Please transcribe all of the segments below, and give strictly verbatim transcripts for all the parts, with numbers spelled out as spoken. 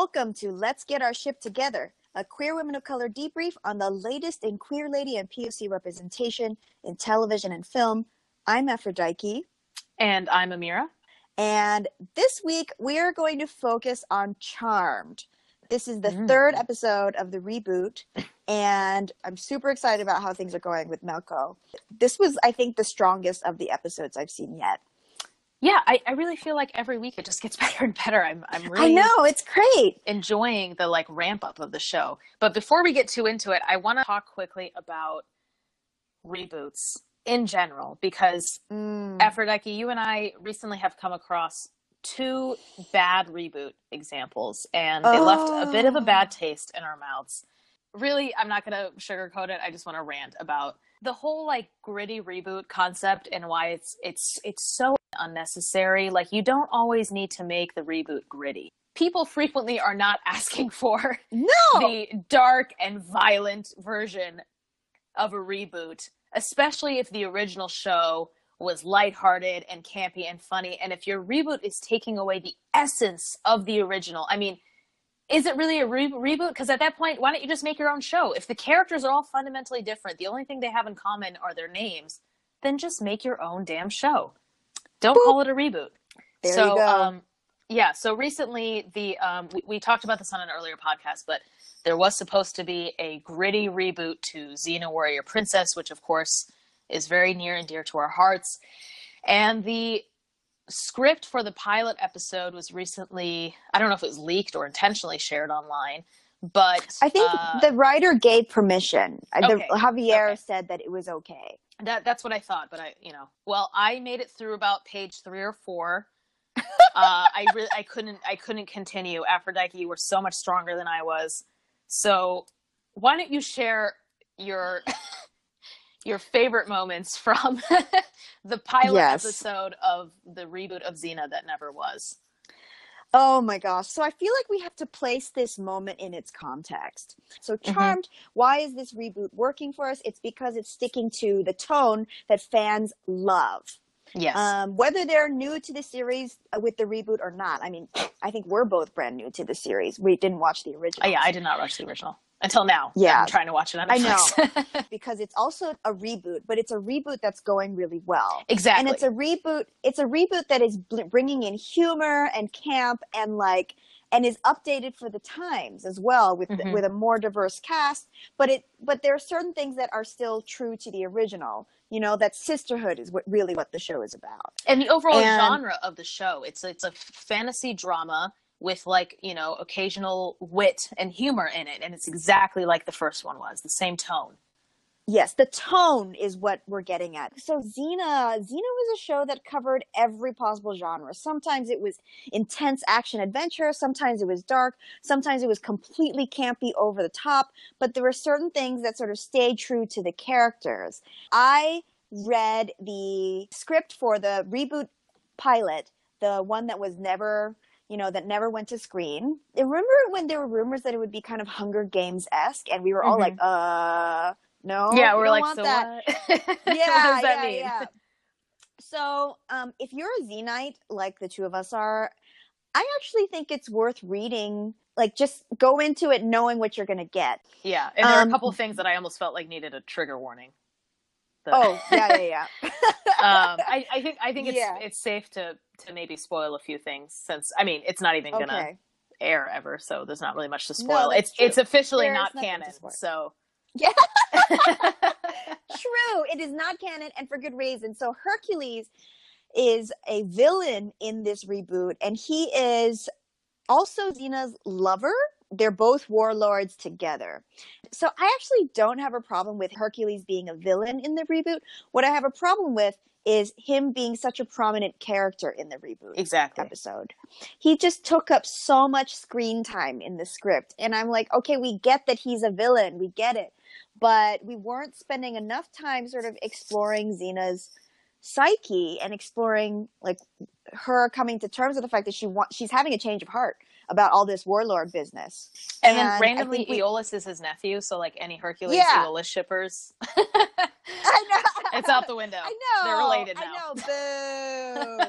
Welcome to Let's Get Our Ship Together, a Queer Women of Color debrief on the latest in queer lady and P O C representation in television and film. I'm Aphrodite. And I'm Amira. And this week, we are going to focus on Charmed. This is the Mm. third episode of the reboot, and I'm super excited about how things are going with Melko. This was, I think, the strongest of the episodes I've seen yet. Yeah, I, I really feel like every week it just gets better and better. I'm I'm really I know, it's great. enjoying the like ramp up of the show. But before we get too into it, I want to talk quickly about reboots in general because Mm. Aphrodite, you and I recently have come across two bad reboot examples, and they Oh. left a bit of a bad taste in our mouths. Really, I'm not going to sugarcoat it. I just want to rant about the whole like gritty reboot concept and why it's it's it's so unnecessary. Like, you don't always need to make the reboot gritty. People frequently are not asking for No! the dark and violent version of a reboot, especially if the original show was lighthearted and campy and funny. And if your reboot is taking away the essence of the original, I mean, is it really a re- reboot? Because at that point, why don't you just make your own show? If the characters are all fundamentally different, the only thing they have in common are their names, then just make your own damn show. Don't Boop. call it a reboot. There so, you go. Um, yeah, so recently, the um, we, we talked about this on an earlier podcast, but there was supposed to be a gritty reboot to Xena Warrior Princess, which, of course, is very near and dear to our hearts. And the script for the pilot episode was recently, I don't know if it was leaked or intentionally shared online, but I think uh, the writer gave permission. Uh, okay, the, Javier okay. said that it was okay. that that's what I thought. But I, you know, well, I made it through about page three or four. uh, I really, I couldn't, I couldn't continue. Aphrodite, you were so much stronger than I was. So why don't you share your your favorite moments from the pilot Yes. episode of the reboot of Xena that never was? Oh my gosh. So I feel like we have to place this moment in its context. So Charmed, mm-hmm. Why is this reboot working for us? It's because it's sticking to the tone that fans love. Yes. Um, whether they're new to the series with the reboot or not. I mean, I think we're both brand new to the series. We didn't watch the original. Oh, yeah, I did not watch the original. Until now. Yeah. I'm trying to watch it on Netflix. I know. Because it's also a reboot, but it's a reboot that's going really well. Exactly. And it's a reboot, it's a reboot that is bringing in humor and camp and like, and is updated for the times as well with mm-hmm. with a more diverse cast. But it, but there are certain things that are still true to the original. You know, that sisterhood is what really what the show is about. And the overall and, genre of the show, it's it's a fantasy drama with like, you know, occasional wit and humor in it. And it's exactly like the first one was, the same tone. Yes, the tone is what we're getting at. So Xena, Xena was a show that covered every possible genre. Sometimes it was intense action adventure. Sometimes it was dark. Sometimes it was completely campy over the top. But there were certain things that sort of stayed true to the characters. I read the script for the reboot pilot, the one that was never... you know, that never went to screen. I remember when there were rumors that it would be kind of Hunger Games-esque, and we were all mm-hmm. like, uh, no, yeah, we we're don't like, want so that. what? Yeah, what does that yeah, mean? yeah. So, um, if you're a Xenite, like the two of us are, I actually think it's worth reading. Like, just go into it knowing what you're going to get. Yeah, and there um, are a couple of things that I almost felt like needed a trigger warning. The... Oh, yeah, yeah, yeah. um, I, I think I think it's yeah. it's safe to to maybe spoil a few things since I mean it's not even gonna okay. air ever, so there's not really much to spoil. No, it's true. it's officially There's not canon, so yeah. True, it is not canon, and for good reason. So Hercules is a villain in this reboot, and he is also Xena's lover. They're both warlords together. So I actually don't have a problem with Hercules being a villain in the reboot. What I have a problem with is him being such a prominent character in the reboot exactly. episode. He just took up so much screen time in the script. And I'm like, okay, we get that he's a villain. We get it. But we weren't spending enough time sort of exploring Xena's psyche and exploring like her coming to terms with the fact that she wants, she's having a change of heart about all this warlord business. And, and then randomly we... Aeolus is his nephew, so like any Hercules yeah. Aeolus shippers. I know. It's out the window. I know. They're related now. I know. Boo.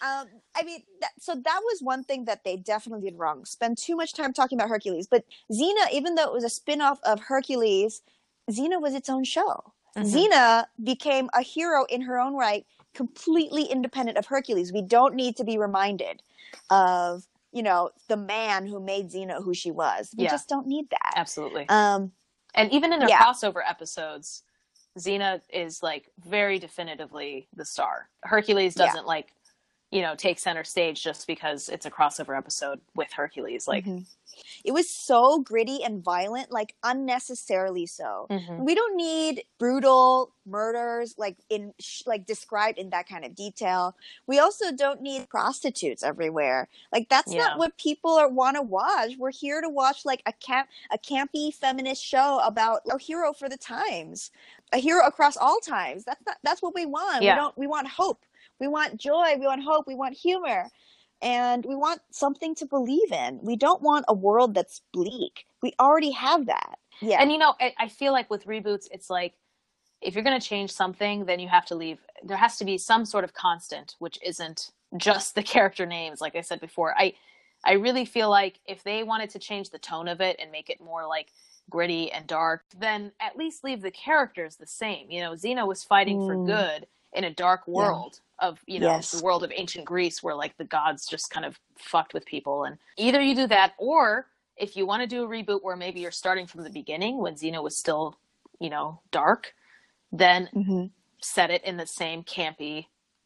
Um, I mean, that, so that was one thing that they definitely did wrong. Spend too much time talking about Hercules. But Xena, even though it was a spin-off of Hercules, Xena was its own show. Mm-hmm. Xena became a hero in her own right, completely independent of Hercules. We don't need to be reminded of, you know, the man who made Xena who she was. We yeah. just don't need that. Absolutely. Um, and even in her yeah. crossover episodes, Xena is like very definitively the star. Hercules doesn't yeah. like, you know, take center stage just because it's a crossover episode with Hercules. Like, mm-hmm. It was so gritty and violent, like unnecessarily so. Mm-hmm. We don't need brutal murders, like in like described in that kind of detail. We also don't need prostitutes everywhere. Like that's yeah. not what people are want to watch. We're here to watch like a camp, a campy feminist show about a hero for the times, a hero across all times. That's not, that's what we want. Yeah. We don't. We want hope. We want joy. We want hope. We want humor. And we want something to believe in. We don't want a world that's bleak. We already have that. Yeah. And, you know, I, I feel like with reboots, it's like, if you're going to change something, then you have to leave. There has to be some sort of constant, which isn't just the character names, like I said before. I, I really feel like if they wanted to change the tone of it and make it more like gritty and dark, then at least leave the characters the same. You know, Xena was fighting mm. for good in a dark world. Yeah. Of, you know, yes. the world of ancient Greece where like the gods just kind of fucked with people. And either you do that, or if you want to do a reboot where maybe you're starting from the beginning when Xena was still, you know, dark, then mm-hmm. set it in the same campy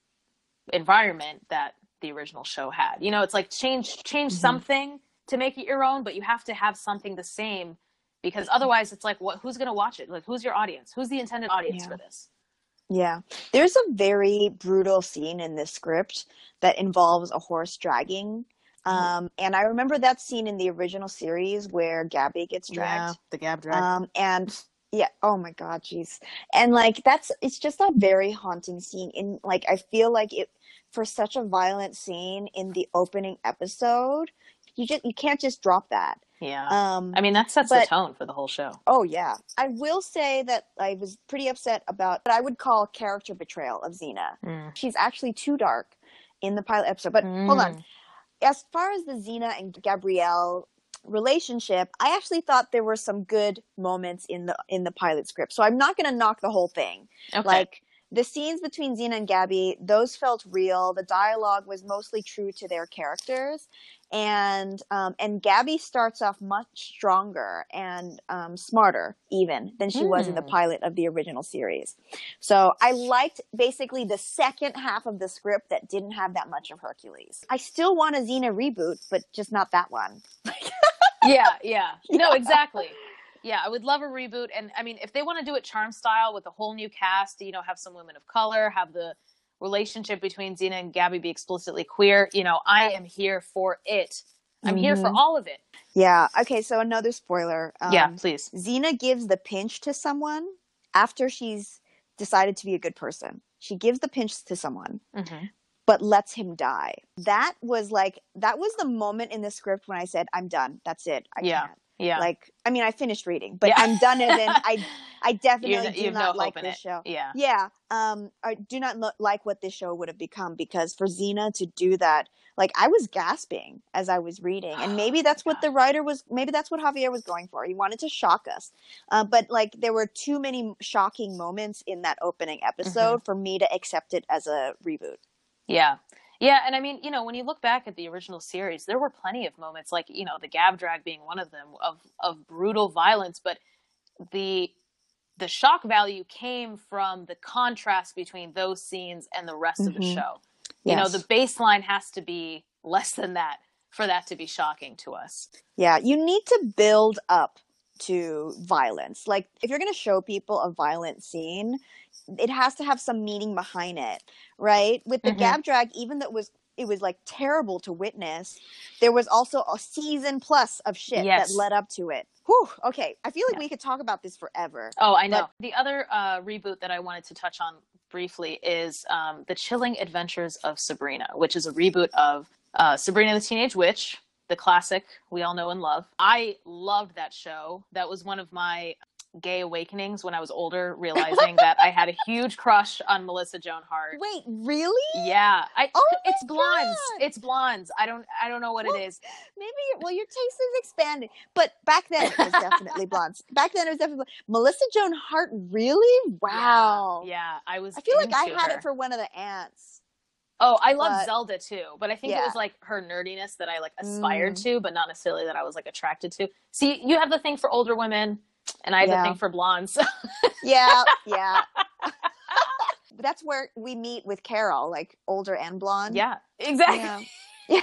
environment that the original show had. You know, it's like change, change mm-hmm. something to make it your own, but you have to have something the same because otherwise it's like, what, who's going to watch it? Like, who's your audience? Who's the intended audience yeah. for this? Yeah. There's a very brutal scene in this script that involves a horse dragging. Um, and I remember that scene in the original series where Gabby gets dragged. Yeah, the Gab drag. Um, and yeah, oh my God, jeez. And like, that's, it's just a very haunting scene. In like, I feel like it, for such a violent scene in the opening episode, you just, you can't just drop that. Yeah. Um, I mean, that sets but, the tone for the whole show. Oh, yeah. I will say that I was pretty upset about what I would call character betrayal of Xena. Mm. She's actually too dark in the pilot episode. But mm. hold on. As far as the Xena and Gabrielle relationship, I actually thought there were some good moments in the in the pilot script. So I'm not going to knock the whole thing. Okay. Like, the scenes between Xena and Gabby, those felt real. The dialogue was mostly true to their characters. And um, and Gabby starts off much stronger and um, smarter even than she mm. was in the pilot of the original series. So I liked basically the second half of the script that didn't have that much of Hercules. I still want a Xena reboot, but just not that one. yeah, yeah. No, exactly. Yeah, I would love a reboot. And I mean, if they want to do it charm style with a whole new cast, you know, have some women of color, have the relationship between Xena and Gabby be explicitly queer, you know, I am here for it. I'm mm-hmm. here for all of it. Yeah. Okay. So another spoiler. Um, yeah, please. Xena gives the pinch to someone after she's decided to be a good person. She gives the pinch to someone, mm-hmm. but lets him die. That was like, that was the moment in the script when I said, I'm done. That's it. I yeah. can't. Yeah. Like, I mean, I finished reading, but yeah. I'm done as in I, I definitely you do not no like this it. show. Yeah. Yeah. Um, I do not lo- like what this show would have become because for Xena to do that, like I was gasping as I was reading and maybe that's oh what God. the writer was, maybe that's what Javier was going for. He wanted to shock us. Uh, but like there were too many shocking moments in that opening episode mm-hmm. for me to accept it as a reboot. Yeah. Yeah, and I mean, you know, when you look back at the original series, there were plenty of moments, like, you know, the Gab drag being one of them, of of brutal violence, but the the shock value came from the contrast between those scenes and the rest mm-hmm. of the show. Yes. You know, the baseline has to be less than that for that to be shocking to us. Yeah, you need to build up to violence. Like, if you're going to show people a violent scene, it has to have some meaning behind it, right? With the mm-hmm. Gab drag, even though it was it was like terrible to witness, there was also a season plus of shit yes. that led up to it. Whew, okay, I feel like yeah. we could talk about this forever. Oh, I know. But the other uh, reboot that I wanted to touch on briefly is um, The Chilling Adventures of Sabrina, which is a reboot of uh, Sabrina the Teenage Witch, the classic we all know and love. I loved that show. That was one of my gay awakenings when I was older, realizing that I had a huge crush on Melissa Joan Hart. Wait, really? Yeah, I. Oh it's my blondes. God. It's blondes. I don't. I don't know what Well, it is. Maybe, well, your taste is expanding. But back then, it was definitely blondes. Back then, it was definitely Melissa Joan Hart. Really? Wow. Yeah, yeah, I was. I feel like I into had her. it for one of the aunts. Oh, I love but- Zelda too, but I think it Yeah. was like her nerdiness that I like aspired Mm. to, but not necessarily that I was like attracted to. See, you have the thing for older women, and I have Yeah. the thing for blondes. Yeah, yeah. That's where we meet with Carol, like older and blonde. Yeah, exactly. Yeah. Yeah.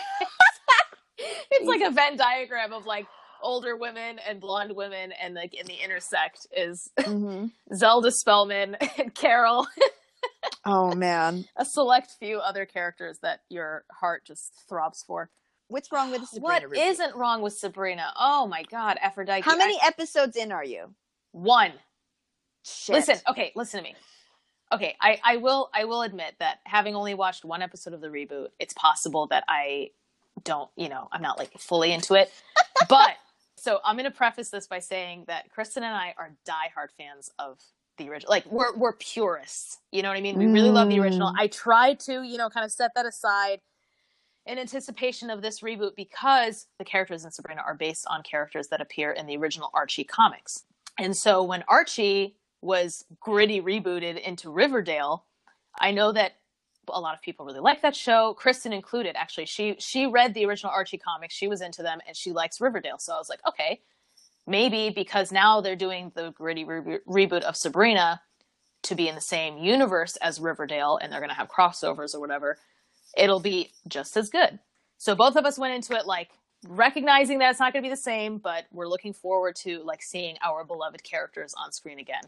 It's like a Venn diagram of like older women and blonde women, and like in the intersect is Mhm. Zelda Spellman and Carol. Oh man, A select few other characters that your heart just throbs for. what's wrong with the Sabrina What review? isn't wrong with Sabrina? Oh my God, Aphrodite. How many I, episodes in are you? one. Shit. Listen, okay, listen to me. Okay, I, I will I will admit that having only watched one episode of the reboot, it's possible that I don't, you know, I'm not like fully into it. But so I'm going to preface this by saying that Kristen and I are diehard fans of the original. Like we're we're purists. You know what I mean? We really love the original. Mm. I tried to, you know, kind of set that aside in anticipation of this reboot because the characters in Sabrina are based on characters that appear in the original Archie comics. And so when Archie was gritty rebooted into Riverdale, I know that a lot of people really like that show, Kristen included. Actually, she she read the original Archie comics, she was into them, and she likes Riverdale. So I was like, okay, maybe because now they're doing the gritty re- reboot of Sabrina to be in the same universe as Riverdale, and they're going to have crossovers or whatever, it'll be just as good. So both of us went into it like recognizing that it's not going to be the same, but we're looking forward to like seeing our beloved characters on screen again.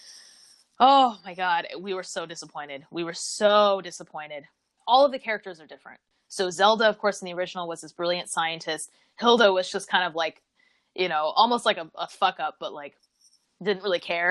Oh my God, we were so disappointed. We were so disappointed. All of the characters are different. So Zelda, of course, in the original was this brilliant scientist. Hilda was just kind of like, you know, almost like a, a fuck up, but like didn't really care.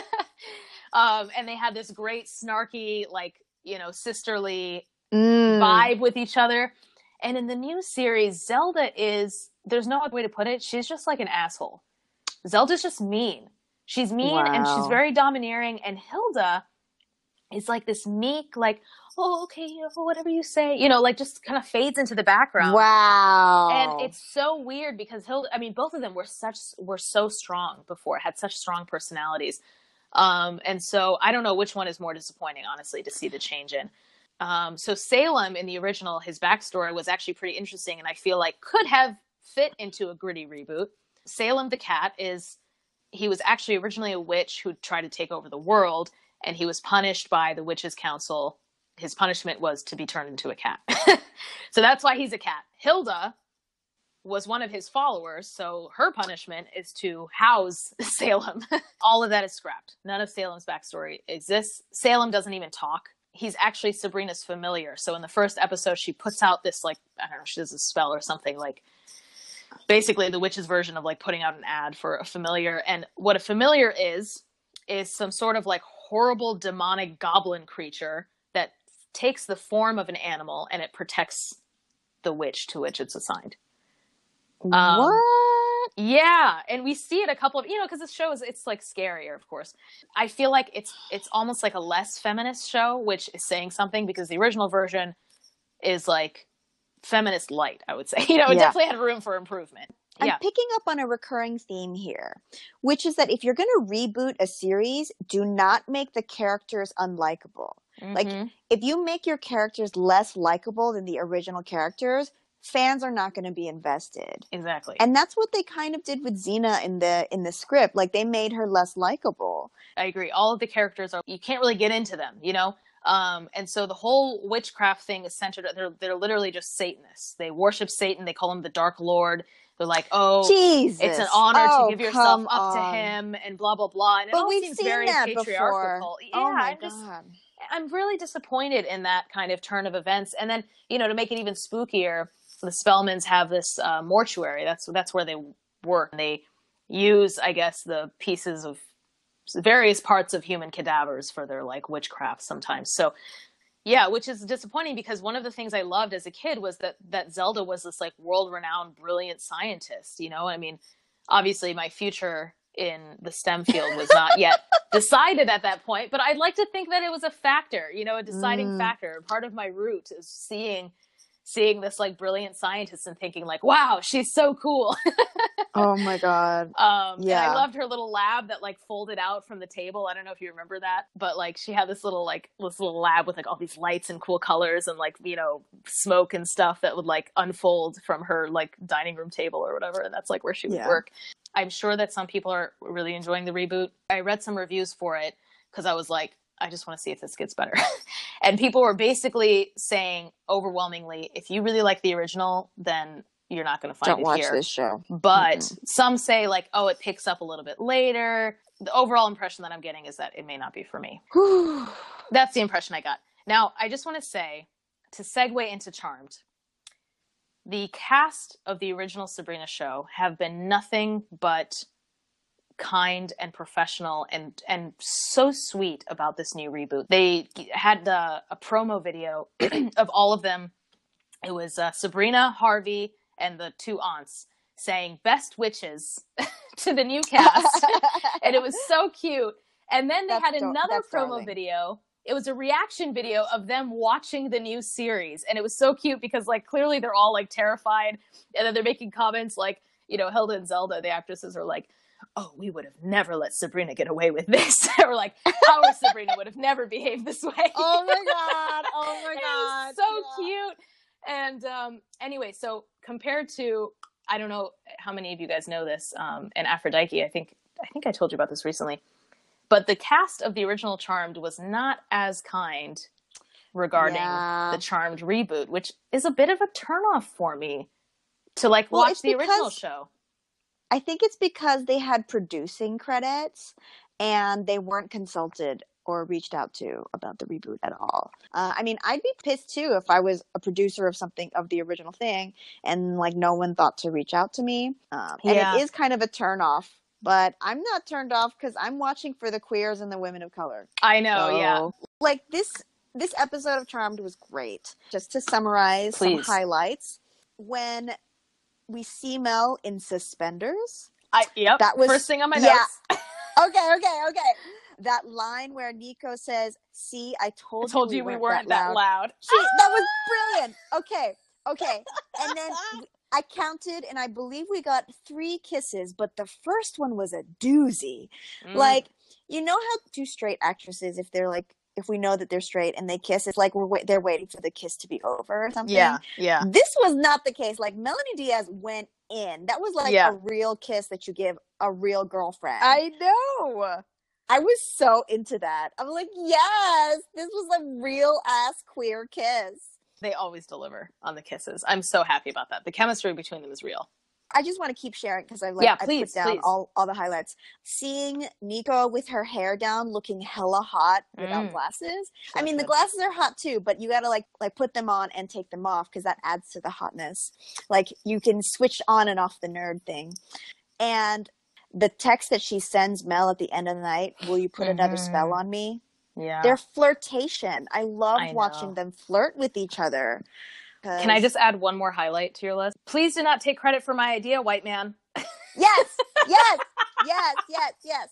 um, and they had this great snarky, like, you know, sisterly Mm. vibe with each other. And in the new series, Zelda is, there's no other way to put it, she's just like an asshole. Zelda's just mean. She's mean Wow. and she's very domineering. And Hilda is like this meek, like, oh, okay, you know, whatever you say, you know, like just kind of fades into the background. Wow. And it's so weird because Hilda, I mean, both of them were such, were so strong before, had such strong personalities. Um, and so I don't know which one is more disappointing, honestly, to see the change in. Um, so Salem in the original, his backstory was actually pretty interesting and I feel like could have fit into a gritty reboot. Salem the cat is, he was actually originally a witch who tried to take over the world, and he was punished by the Witches' Council. His punishment was to be turned into a cat. So that's why he's a cat. Hilda was one of his followers, so her punishment is to house Salem. All of that is scrapped. None of Salem's backstory exists. Salem doesn't even talk. He's actually Sabrina's familiar. So in the first episode, she puts out this, like, I don't know, she does a spell or something, like, basically the witch's version of like putting out an ad for a familiar. And what a familiar is, is some sort of like horrible demonic goblin creature that takes the form of an animal and it protects the witch to which it's assigned. Um, what? Yeah. And we see it a couple of, you know, cause this show is, it's like scarier, of course. I feel like it's, it's almost like a less feminist show, which is saying something because the original version is like feminist light, I would say. You know, it Yeah. definitely had room for improvement. I'm Yeah. picking up on a recurring theme here, which is that if you're going to reboot a series, do not make the characters unlikable. Like, Mhm. if you make your characters less likable than the original characters, fans are not going to be invested. Exactly. And that's what they kind of did with Xena in the in the script. Like, they made her less likable. I agree. All of the characters are, you can't really get into them, you know? Um, and so the whole witchcraft thing is centered, they're, they're literally just Satanists. They worship Satan. They call him the Dark Lord. They're like, oh, Jesus. it's an honor Oh, to give yourself come up to on. him and blah, blah, blah. And it But all we've seems seen very that before. patriarchal. Yeah, Oh my I'm just, God. I'm really disappointed in that kind of turn of events. And then, you know, to make it even spookier, the Spellmans have this uh, mortuary. That's that's where they work. They use, I guess, the pieces of various parts of human cadavers for their like witchcraft sometimes. So, yeah, which is disappointing because one of the things I loved as a kid was that that Zelda was this like world-renowned, brilliant scientist. You know, I mean, obviously my future in the STEM field was not yet decided at that point. But I'd like to think that it was a factor, you know, a deciding mm. factor. Part of my root is seeing seeing this like brilliant scientist and thinking like, wow, she's so cool. Oh my God. Um, yeah. And I loved her little lab that like folded out from the table. I don't know if you remember that, but like she had this little like this little lab with like all these lights and cool colors and like, you know, smoke and stuff that would like unfold from her like dining room table or whatever. And that's like where she would yeah. work. I'm sure that some people are really enjoying the reboot. I read some reviews for it because I was like, I just want to see if this gets better. And people were basically saying overwhelmingly, if you really like the original, then you're not going to find Don't it watch here. this show. But mm-hmm. some say like, oh, it picks up a little bit later. The overall impression that I'm getting is that it may not be for me. That's the impression I got. Now, I just want to say, to segue into Charmed, the cast of the original Sabrina show have been nothing but kind and professional and and so sweet about this new reboot. They had the, a promo video of all of them. It was uh, Sabrina, Harvey, and the two aunts saying best witches to the new cast. And it was so cute. And then they that's had another do- promo darling. video. It was a reaction video of them watching the new series. And it was so cute because like clearly they're all like terrified. And then they're making comments like, you know, Hilda and Zelda, the actresses, are like, oh, we would have never let Sabrina get away with this. Or like, our Sabrina would have never behaved this way. Oh my God. Oh my God. So yeah. cute. And um, anyway, so compared to, I don't know how many of you guys know this, um, and Aphrodite, I think, I think I told you about this recently, but the cast of the original Charmed was not as kind regarding yeah. the Charmed reboot, which is a bit of a turnoff for me to like well, watch the original show. I think it's because they had producing credits and they weren't consulted or reached out to about the reboot at all. Uh, I mean, I'd be pissed too if I was a producer of something of the original thing and like no one thought to reach out to me. Um, and yeah. it is kind of a turn off, but I'm not turned off because I'm watching for the queers and the women of color. I know, so, yeah. Like this, this episode of Charmed was great. Just to summarize Please. some highlights. When we see Mel in suspenders. I yep. That was first thing on my yeah. notes. okay, okay, okay. That line where Nico says, "See, I told, I told you, you we we weren't, weren't that, that loud." loud. She, that was brilliant. Okay, okay. And then I counted, and I believe we got three kisses, but the first one was a doozy. Mm. Like, you know how two straight actresses, if they're like, if we know that they're straight and they kiss, it's like we're wa- they're waiting for the kiss to be over or something. Yeah, yeah. This was not the case. Like Melanie Diaz went in. That was like yeah. a real kiss that you give a real girlfriend. I know. I was so into that. I'm like, yes, this was a real ass queer kiss. They always deliver on the kisses. I'm so happy about that. The chemistry between them is real. I just want to keep sharing because I like yeah, I please, put down please. all, all the highlights. Seeing Nico with her hair down, looking hella hot without mm. glasses. So I mean, good. The glasses are hot too, but you gotta like like put them on and take them off because that adds to the hotness. Like you can switch on and off the nerd thing. And the text that she sends Mel at the end of the night, will you put mm-hmm. another spell on me? Yeah. Their flirtation. I love I watching them flirt with each other. Can I just add one more highlight to your list? Please do not take credit for my idea, white man. Yes, yes, yes, yes, yes.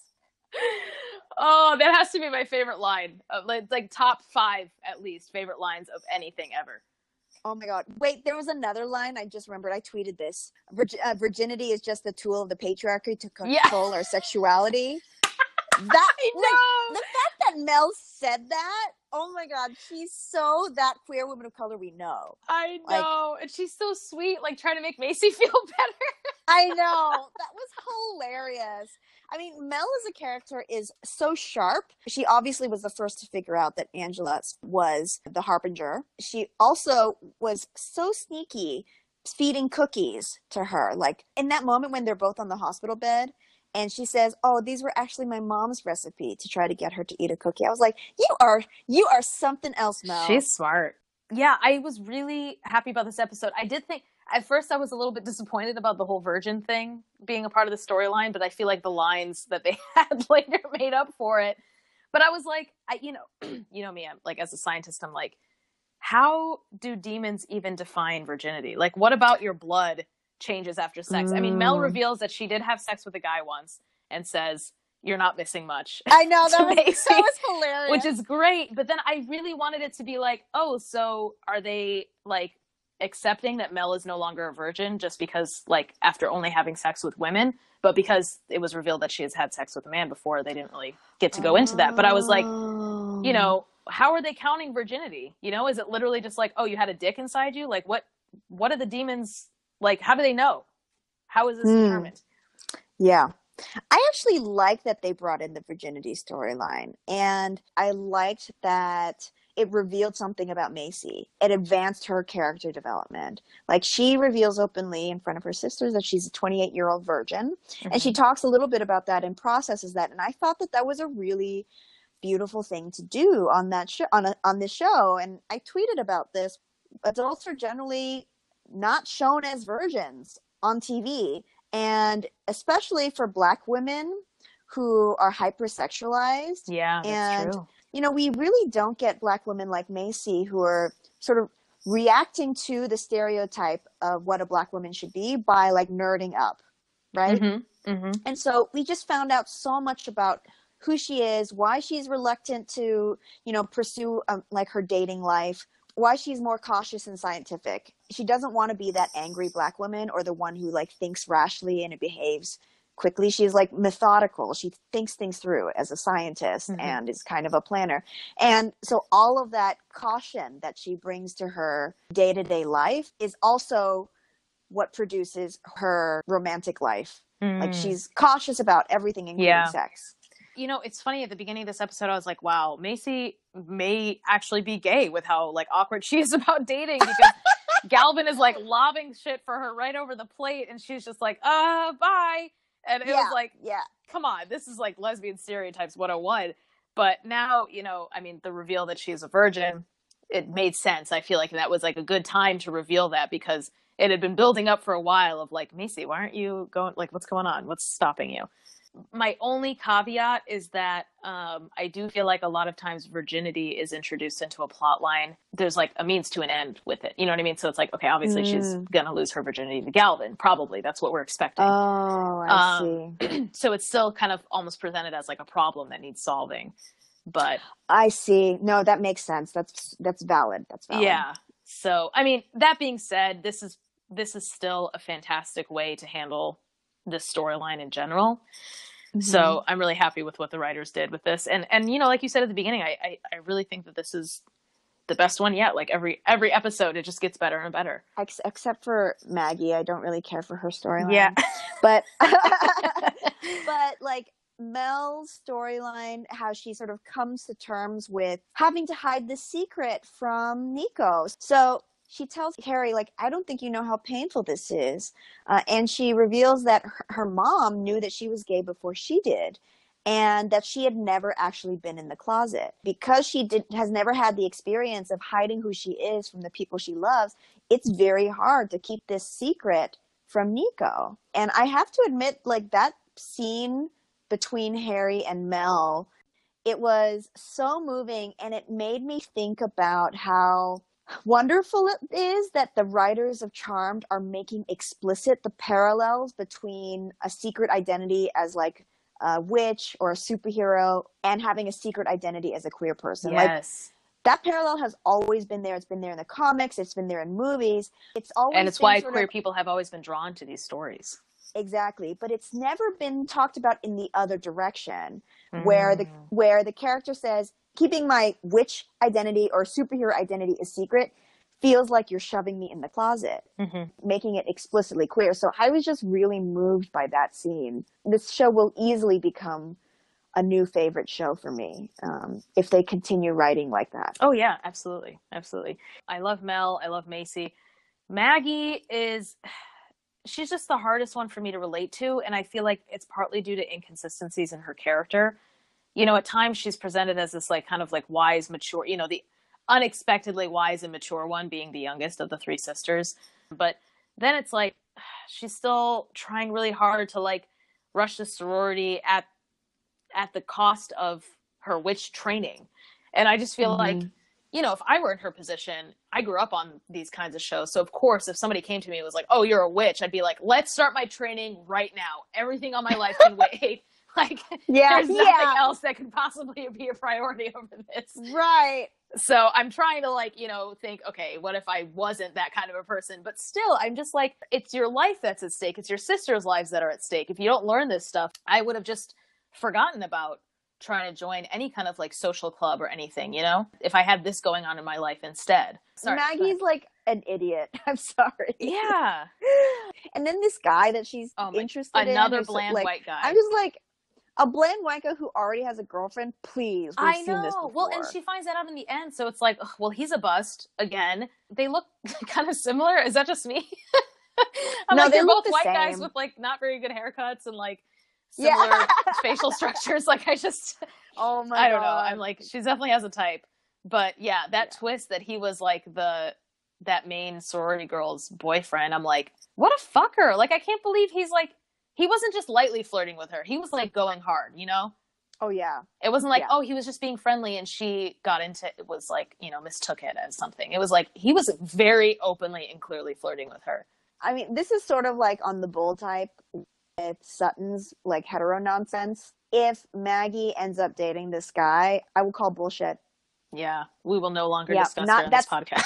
Oh, that has to be my favorite line. Uh, like, like top five, at least, favorite lines of anything ever. Oh my God. Wait, there was another line. I just remembered. I tweeted this. Virg- uh, virginity is just a tool of the patriarchy to control yeah. our sexuality. That, like, the fact that Mel said that, oh my God, she's so that queer woman of color we know. I know. Like, and she's so sweet, like trying to make Macy feel better. I know. That was hilarious. I mean, Mel as a character is so sharp. She obviously was the first to figure out that Angela was the Harbinger. She also was so sneaky, feeding cookies to her. Like, in that moment when they're both on the hospital bed, and she says, oh, these were actually my mom's recipe to try to get her to eat a cookie. I was like, you are you are something else, Mel. She's smart. Yeah, I was really happy about this episode. I did think, at first I was a little bit disappointed about the whole virgin thing being a part of the storyline, but I feel like the lines that they had later made up for it. But I was like, I, you know, you know me, I'm like, as a scientist, I'm like, how do demons even define virginity? Like, what about your blood changes after sex? Mm. I mean, Mel reveals that she did have sex with a guy once, and says, "You're not missing much." I know, that was, Macy, that was hilarious. which is great. But then I really wanted it to be like, oh, so are they like accepting that Mel is no longer a virgin just because, like, after only having sex with women, but because it was revealed that she has had sex with a man before, they didn't really get to go into that. But I was like, you know, how are they counting virginity? You know, is it literally just like, oh, you had a dick inside you? Like, what, what are the demons, like, how do they know? How is this Mm. determined? Yeah. I actually like that they brought in the virginity storyline, and I liked that it revealed something about Macy. It advanced her character development. Like, she reveals openly in front of her sisters that she's a twenty-eight-year-old virgin, mm-hmm. and she talks a little bit about that and processes that, and I thought that that was a really beautiful thing to do on that show, on a, on this show, and I tweeted about this. Adults are generally not shown as virgins on T V, and especially for Black women who are hypersexualized. Yeah, that's and, true. You know, we really don't get Black women like Macy who are sort of reacting to the stereotype of what a Black woman should be by, like, nerding up, right? Mm-hmm. Mm-hmm. And so we just found out so much about who she is, why she's reluctant to, you know, pursue, um, like, her dating life, why she's more cautious and scientific. She doesn't want to be that angry Black woman or the one who, like, thinks rashly and it behaves quickly. She's, like, methodical. She thinks things through as a scientist, mm-hmm. and is kind of a planner. And so all of that caution that she brings to her day-to-day life is also what produces her romantic life. Mm. Like, she's cautious about everything, including yeah. sex. You know, it's funny, at the beginning of this episode, I was like, wow, Macy may actually be gay with how, like, awkward she is about dating, because Galvin is, like, lobbing shit for her right over the plate, and she's just like, uh, bye. And it yeah, was like, yeah. come on, this is like lesbian stereotypes one oh one. But now, you know, I mean, the reveal that she's a virgin, it made sense. I feel like that was like a good time to reveal that, because it had been building up for a while of like, Macy, why aren't you going, like, what's going on? What's stopping you? My only caveat is that um, I do feel like a lot of times virginity is introduced into a plot line. There's like a means to an end with it. You know what I mean? So it's like, okay, obviously mm. she's going to lose her virginity to Galvin. Probably. That's what we're expecting. Oh, I um, see. So it's still kind of almost presented as like a problem that needs solving. But I see. No, that makes sense. That's, that's valid. That's valid. Yeah. So, I mean, that being said, this is, this is still a fantastic way to handle this storyline in general. Mm-hmm. So I'm really happy with what the writers did with this. And, and, you know, like you said at the beginning, I, I, I really think that this is the best one yet. Like every, every episode, it just gets better and better. Ex- except for Maggie. I don't really care for her storyline. Yeah. But, but like Mel's storyline, how she sort of comes to terms with having to hide the secret from Nico. So she tells Harry, like, I don't think you know how painful this is. Uh, and she reveals that her, her mom knew that she was gay before she did, and that she had never actually been in the closet. Because she did, has never had the experience of hiding who she is from the people she loves, it's very hard to keep this secret from Nico. And I have to admit, like, that scene between Harry and Mel, it was so moving, and it made me think about how wonderful it is that the writers of Charmed are making explicit the parallels between a secret identity as like a witch or a superhero and having a secret identity as a queer person. Yes. Like, that parallel has always been there. It's been there in the comics. It's been there in movies. It's always and it's why queer of, people have always been drawn to these stories. Exactly, but it's never been talked about in the other direction, mm. where the where the character says, keeping my witch identity or superhero identity a secret feels like you're shoving me in the closet, mm-hmm. making it explicitly queer. So I was just really moved by that scene. This show will easily become a new favorite show for me um, if they continue writing like that. Oh, yeah, absolutely. Absolutely. I love Mel. I love Macy. Maggie is... she's just the hardest one for me to relate to, and I feel like it's partly due to inconsistencies in her character. You know, at times she's presented as this like kind of like wise, mature, you know, the unexpectedly wise and mature one, being the youngest of the three sisters. But then it's like she's still trying really hard to like rush the sorority at at the cost of her witch training. And I just feel mm-hmm. like, you know, if I were in her position, I grew up on these kinds of shows. So of course, if somebody came to me and was like, oh, you're a witch, I'd be like, let's start my training right now. Everything on my life can wait. Like, Yeah, there's nothing yeah. else that could possibly be a priority over this. Right. So I'm trying to, like, you know, think, okay, what if I wasn't that kind of a person? But still, I'm just like, it's your life that's at stake. It's your sister's lives that are at stake. If you don't learn this stuff, I would have just forgotten about trying to join any kind of like social club or anything, you know, if I had this going on in my life instead. Sorry, Maggie's like an idiot. I'm sorry. Yeah. And then this guy that she's Oh, my, interested another in. Another bland like, white guy. I'm just like, a bland white guy who already has a girlfriend, please. We've I seen know. this before. Well, and she finds that out in the end, so it's like, ugh, well, he's a bust again. They look kind of similar. Is that just me? I'm no, like, they they're look both the white same. guys with like not very good haircuts and like similar Yeah. facial structures. Like, I just, oh my I don't God. know. I'm like, she definitely has a type. But yeah, that Yeah. twist that he was like the that main sorority girl's boyfriend. I'm like, what a fucker! Like, I can't believe he's like, he wasn't just lightly flirting with her. He was like going hard, you know. Oh yeah. It wasn't like, yeah. oh, he was just being friendly and she got into it, was like, you know, mistook it as something. It was like, he was very openly and clearly flirting with her. I mean, this is sort of like on the bull type with Sutton's like hetero nonsense. If Maggie ends up dating this guy, I will call bullshit. Yeah. We will no longer yeah, discuss not, her on this podcast.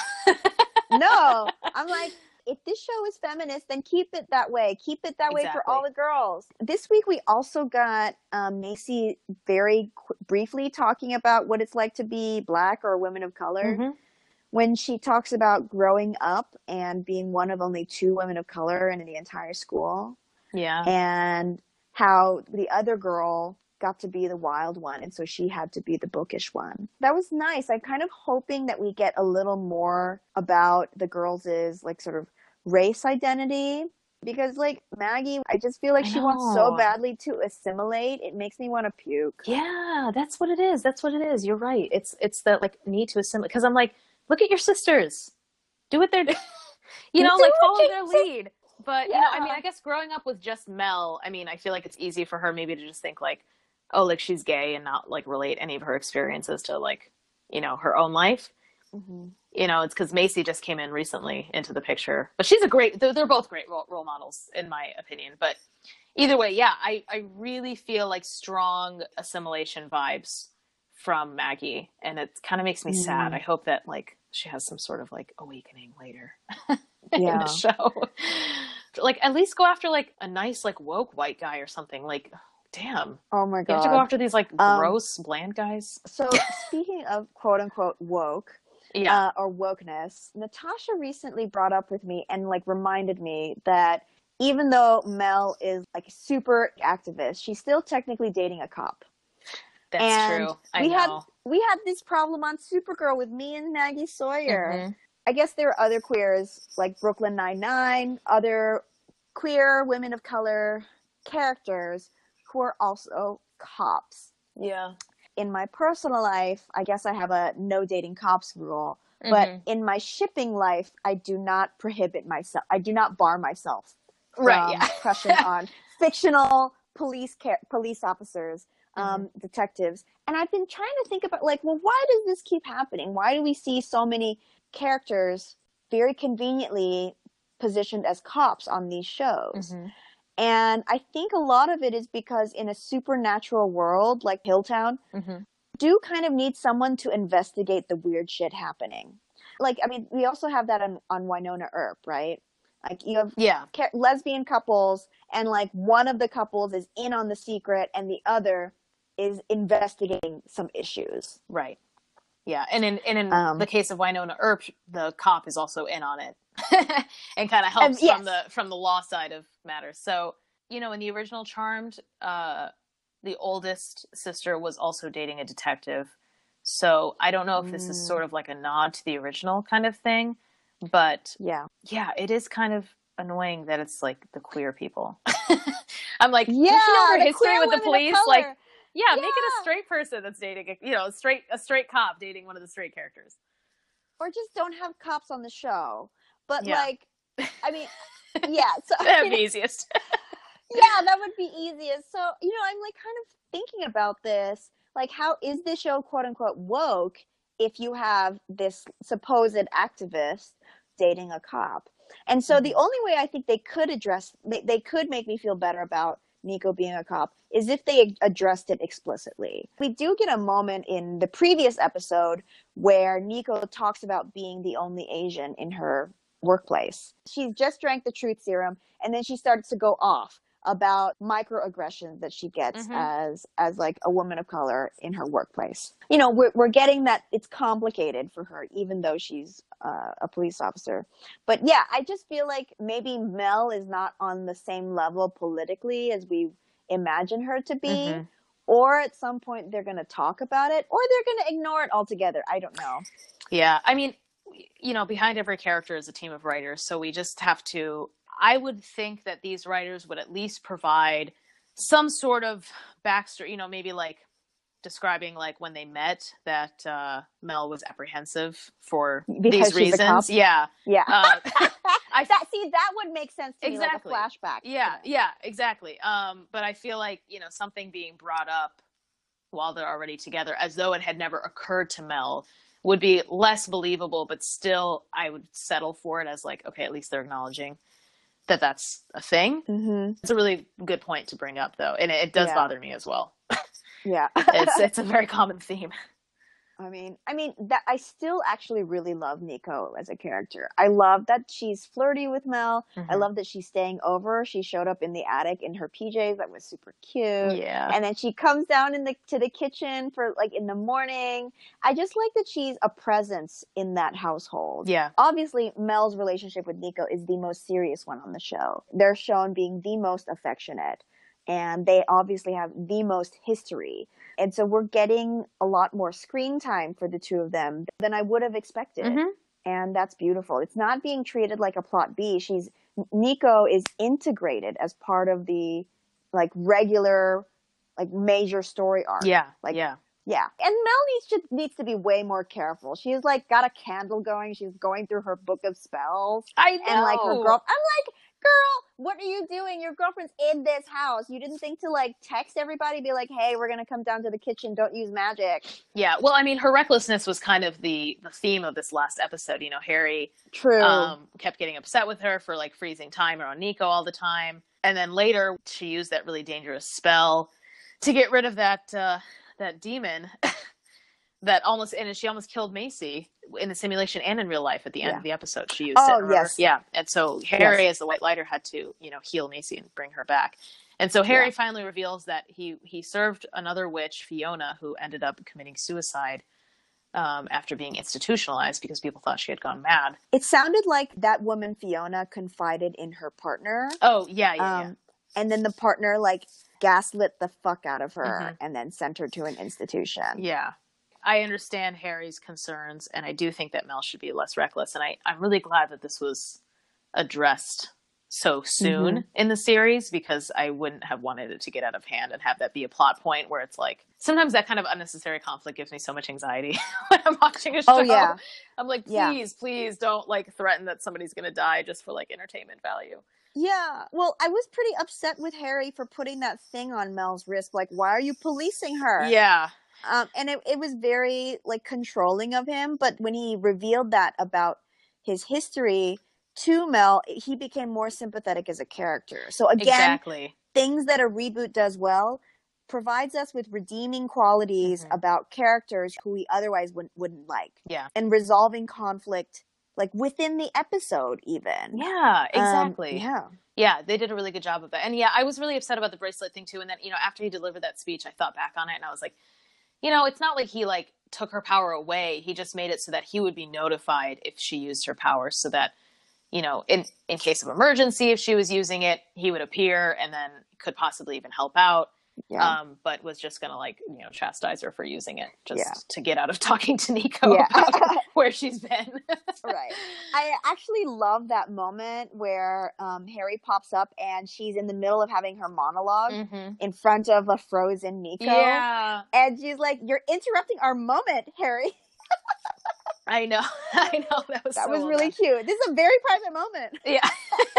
No. I'm like, if this show is feminist, then keep it that way. Keep it that Exactly. way for all the girls. This week, we also got um, Macy very qu- briefly talking about what it's like to be Black or a woman of color. Mm-hmm. When she talks about growing up and being one of only two women of color in the entire school. Yeah. And how the other girl got to be the wild one, and so she had to be the bookish one. That was nice. I'm kind of hoping that we get a little more about the girls' like sort of race identity, because like Maggie, I just feel like I she know. wants so badly to assimilate. It makes me want to puke. Yeah, that's what it is. That's what it is. You're right. It's it's the like need to assimilate, because I'm like, look at your sisters, do what they're doing. You know, Do like what follow you their do. lead. But, Yeah. you know, I mean, I guess growing up with just Mel, I mean, I feel like it's easy for her maybe to just think like, oh, like she's gay and not like relate any of her experiences to like, you know, her own life. Mm-hmm. You know, it's because Macy just came in recently into the picture, but she's a great, they're, they're both great role, role models in my opinion. But either way, yeah, I, I really feel like strong assimilation vibes from Maggie, and it kind of makes me mm. sad. I hope that like she has some sort of like awakening later in Yeah. the show. Like at least go after like a nice like woke white guy or something. Like, damn. Oh my God. You have to go after these like Um, gross bland guys. So speaking of quote unquote woke, Yeah. uh, or wokeness, Natasha recently brought up with me and like reminded me that even though Mel is like a super activist, she's still technically dating a cop. That's and true. I we know. had we had this problem on Supergirl with me and Maggie Sawyer. Mm-hmm. I guess there are other queers like Brooklyn Nine-Nine, other queer women of color characters who are also cops. Yeah. In my personal life, I guess I have a no dating cops rule. Mm-hmm. But in my shipping life, I do not prohibit myself. I do not bar myself from Right, yeah. crushing on fictional police ca- police officers, um, Mm-hmm. detectives. And I've been trying to think about, like, well, why does this keep happening? Why do we see so many characters very conveniently positioned as cops on these shows? Mm-hmm. And I think a lot of it is because in a supernatural world like Hilltown, Mm-hmm. do kind of need someone to investigate the weird shit happening. Like, I mean, we also have that on, on Wynonna Earp, right? Like, you have Yeah. ca- lesbian couples, and like one of the couples is in on the secret and the other is investigating some issues. Right. Yeah. And in, and in Um, the case of Wynonna Earp, the cop is also in on it and kind of helps Um, yes. from the, from the law side of matters. So, you know, in the original Charmed, uh, the oldest sister was also dating a detective. So I don't know if this is Mm. sort of like a nod to the original kind of thing, but Yeah. yeah, it is kind of annoying that it's like the queer people. I'm like, Yeah, don't you know her the history queer with the women of police? color. Like, yeah, make it a Yeah. straight person that's dating, a, you know, a straight a straight cop dating one of the straight characters. Or just don't have cops on the show. But Yeah. like, I mean, yeah. So That'd be easiest. yeah, that would be easiest. So, you know, I'm like kind of thinking about this. Like, how is this show quote unquote woke if you have this supposed activist dating a cop? And so Mm-hmm. the only way I think they could address, they, they could make me feel better about Nico being a cop is if they addressed it explicitly. We do get a moment in the previous episode where Nico talks about being the only Asian in her workplace. She's just drank the truth serum, and then she starts to go off about microaggressions that she gets mm-hmm. as as like a woman of color in her workplace. You know, we're we're getting that it's complicated for her, even though she's uh, a police officer. But yeah, I just feel like maybe Mel is not on the same level politically as we imagine her to be. Mm-hmm. Or at some point they're going to talk about it, or they're going to ignore it altogether. I don't know. Yeah, I mean, you know, behind every character is a team of writers, so we just have to. I would think that these writers would at least provide some sort of backstory, you know, maybe like describing like when they met that uh, Mel was apprehensive for because these reasons. Yeah. Yeah. Uh, I that, see, that would make sense to exactly. me, like a flashback. Yeah. Yeah, exactly. Um, but I feel like, you know, something being brought up while they're already together as though it had never occurred to Mel would be less believable, but still I would settle for it as like, okay, at least they're acknowledging that that's a thing. Mm-hmm. It's a really good point to bring up, though. And it, it does yeah. bother me as well. Yeah. it's it's a very common theme. I mean, I mean that I still actually really love Nico as a character. I love that she's flirty with Mel. Mm-hmm. I love that she's staying over. She showed up in the attic in her P Js. That was super cute. Yeah. And then she comes down in the to the kitchen for like in the morning. I just like that she's a presence in that household. Yeah. Obviously, Mel's relationship with Nico is the most serious one on the show. They're shown being the most affectionate. And they obviously have the most history. And so we're getting a lot more screen time for the two of them than I would have expected. Mm-hmm. And that's beautiful. It's not being treated like a plot B. She's Nico is integrated as part of the like regular, like major story arc. Yeah. Like, yeah. Yeah. And Mel needs to needs to be way more careful. She's like got a candle going. She's going through her book of spells. I know. And like her girl I'm like, girl, what are you doing? Your girlfriend's in this house. You didn't think to like text everybody, be like, hey, we're going to come down to the kitchen. Don't use magic. Yeah. Well, I mean, her recklessness was kind of the, the theme of this last episode. You know, Harry True. Um, kept getting upset with her for like freezing timer on Nico all the time. And then later she used that really dangerous spell to get rid of that, uh, that demon that almost, and she almost killed Macy in the simulation and in real life at the end yeah. of the episode. She used oh, it. Oh, yes. Yeah. And so Harry, yes. as the White Lighter, had to, you know, heal Macy and bring her back. And so Harry yeah. finally reveals that he, he served another witch, Fiona, who ended up committing suicide um, after being institutionalized because people thought she had gone mad. It sounded like that woman, Fiona, confided in her partner. Oh, yeah, yeah, um, yeah. And then the partner, like, gaslit the fuck out of her mm-hmm. and then sent her to an institution. Yeah. I understand Harry's concerns, and I do think that Mel should be less reckless. And I, I'm really glad that this was addressed so soon mm-hmm. in the series, because I wouldn't have wanted it to get out of hand and have that be a plot point where it's like, sometimes that kind of unnecessary conflict gives me so much anxiety when I'm watching a show. Oh, yeah. I'm like, please, yeah. please don't like threaten that somebody's going to die just for like entertainment value. Yeah. Well, I was pretty upset with Harry for putting that thing on Mel's wrist. Like, why are you policing her? Yeah. Um, and it, it was very, like, controlling of him. But when he revealed that about his history to Mel, he became more sympathetic as a character. So, again, exactly. things that a reboot does well provides us with redeeming qualities mm-hmm. about characters who we otherwise wouldn't, wouldn't like. Yeah. And resolving conflict, like, within the episode, even. Yeah, exactly. Um, yeah. Yeah, they did a really good job of that. And, yeah, I was really upset about the bracelet thing, too. And then, you know, after he delivered that speech, I thought back on it, and I was like, you know, it's not like he, like, took her power away. He just made it so that he would be notified if she used her power, so that, you know, in, in case of emergency, if she was using it, he would appear and then could possibly even help out. Yeah. Um, but was just going to, like, you know, chastise her for using it just yeah. to get out of talking to Nico yeah. about where she's been. Right. I actually love that moment where um, Harry pops up and she's in the middle of having her monologue mm-hmm. in front of a frozen Nico. Yeah. And she's like, you're interrupting our moment, Harry. I know. I know. That was That so was well really done. cute. This is a very private moment. Yeah.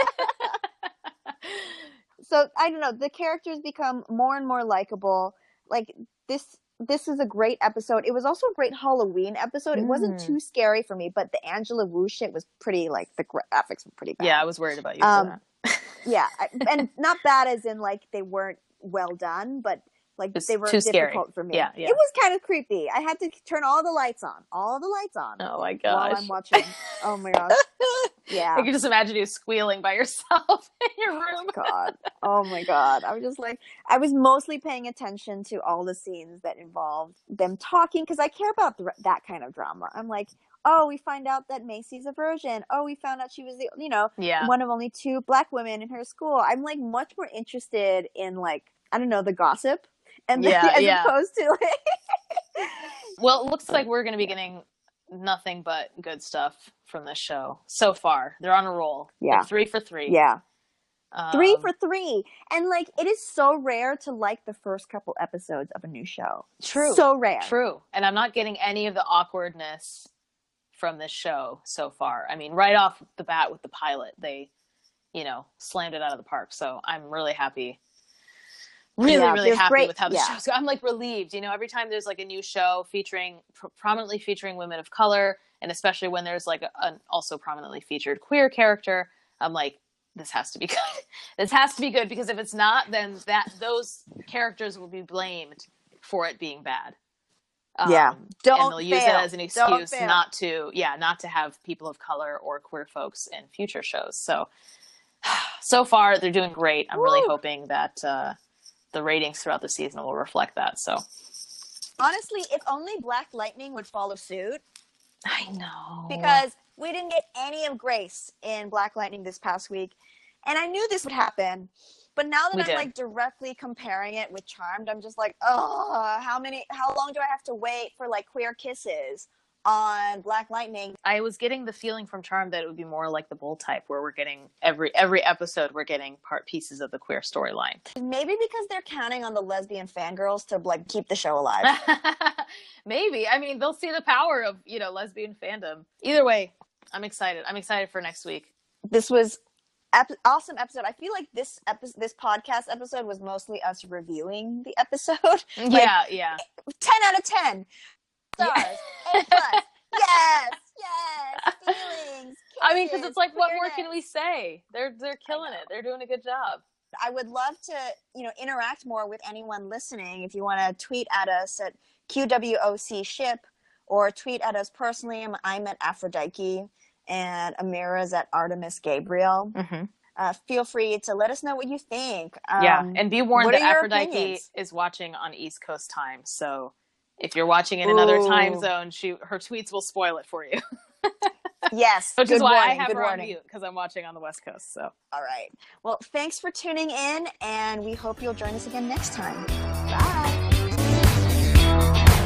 So, I don't know, the characters become more and more likable. Like, this this is a great episode. It was also a great Halloween episode. Mm. It wasn't too scary for me, but the Angela Wu shit was pretty, like, the graphics were pretty bad. Yeah, I was worried about you um, for that. Yeah, I, and not bad as in like they weren't well done, but like It's they were too scary. difficult for me. Yeah, yeah. It was kind of creepy. I had to turn all the lights on, all the lights on Oh my while gosh. I'm watching. Oh my gosh. Yeah. I can just imagine you squealing by yourself in your room. God. Oh my God. I was just like, I was mostly paying attention to all the scenes that involved them talking because I care about th- that kind of drama. I'm like, oh, we find out that Macy's a virgin. Oh, we found out she was the, you know, Yeah. one of only two black women in her school. I'm like much more interested in like, I don't know, the gossip. And then, Yeah, as yeah. opposed to like, Well, it looks like we're going to be getting nothing but good stuff from this show so far. They're on a roll. Yeah. Like three for three. yeah, Um, three for three. And like, it is so rare to like the first couple episodes of a new show. True. So rare. True. And I'm not getting any of the awkwardness from this show so far. I mean, right off the bat with the pilot, they, you know, slammed it out of the park. So I'm really happy. Really, Yeah, really there's happy great- with how the yeah. show's going. I'm like relieved, you know, every time there's like a new show featuring, pr- prominently featuring women of color, and especially when there's like a, an also prominently featured queer character, I'm like, this has to be good. This has to be good, because if it's not, then that those characters will be blamed for it being bad. Um, Yeah. Don't and they'll use fail. it as an Don't excuse fail. not to, yeah, not to have people of color or queer folks in future shows. So, so far they're doing great. I'm really Woo. hoping that uh, the ratings throughout the season will reflect that. So, Honestly, if only Black Lightning would follow suit, I know, because we didn't get any of Grace in Black Lightning this past week, and I knew this would happen. But now that We I'm did. like directly comparing it with Charmed, I'm just like, oh, how many, how long do I have to wait for like queer kisses on Black Lightning? I was getting the feeling from Charmed that it would be more like the Bold Type, where we're getting every every episode we're getting part pieces of the queer storyline. Maybe because they're counting on the lesbian fangirls to like keep the show alive. Maybe. I mean, they'll see the power of, you know, lesbian fandom. Either way, I'm excited. I'm excited for next week. This was ep- awesome episode. I feel like this epi- this podcast episode was mostly us reviewing the episode. Like, Yeah, yeah. ten out of ten stars. Yeah. A plus. Yes, yes. Feelings. I mean, because kisses, it's like, what more queerness. can we say? They're they're killing it. They're doing a good job. I would love to, you know, interact more with anyone listening. If you want to tweet at us at Q W O C ship, or tweet at us personally. I'm, I'm at Aphrodite, and Amira's at Artemis Gabriel. Mm-hmm. Uh, feel free to let us know what you think. Um, Yeah, and be warned what that are your Aphrodite opinions? is watching on East Coast time. So if you're watching in another Ooh. time zone, she her tweets will spoil it for you. Yes, Which good is why warning, I have good her on warning. mute, because I'm watching on the West Coast. So All right. Well, thanks for tuning in, and we hope you'll join us again next time. Bye.